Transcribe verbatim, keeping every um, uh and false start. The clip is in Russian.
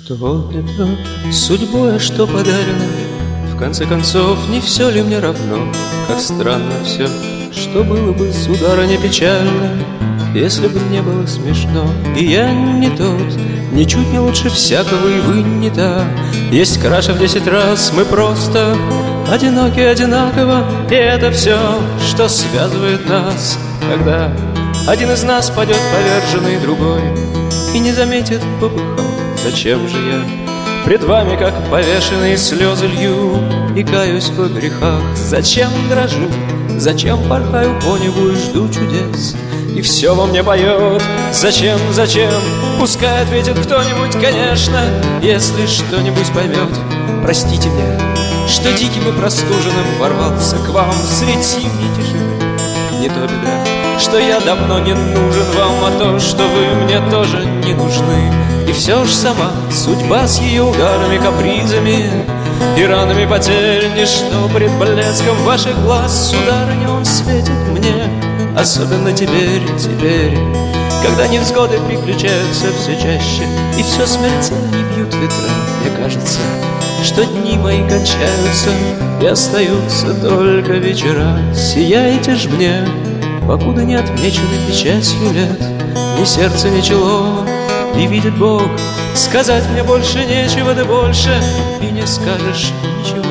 Что это судьбой, что подарено? В конце концов, не все ли мне равно? Как странно все, что было бы, сударыня, печально, если бы не было смешно. И я не тот, ничуть не лучше всякого, и вы не та. Есть краше в десять раз, мы просто одиноки одинаково. И это все, что связывает нас, когда один из нас падет поверженный другой и не заметит попыхал. Зачем же я пред вами, как повешенный, слезы лью и каюсь во грехах? Зачем дрожу, зачем порхаю по небу и жду чудес? И все во мне поет: зачем, зачем? Пускай ответит кто-нибудь, конечно, если что-нибудь поймет. Простите мне, что диким и простуженным ворвался к вам средь зимней тишины. Не то беда, что я давно не нужен вам, а то, что вы мне тоже не нужны. И все ж сама судьба с ее ударами, капризами и ранами потерь, ничто пред блеском ваших глаз, сударыня, он светит мне. Особенно теперь, теперь, когда невзгоды приключаются все чаще, и все смертельней бьют ветра. Мне кажется, что дни мои кончаются, и остаются только вечера. Сияйте ж мне, покуда не отмечены печатью лет, ни сердце, ни чело, и видит Бог, сказать мне больше нечего, да больше и не скажешь ничего.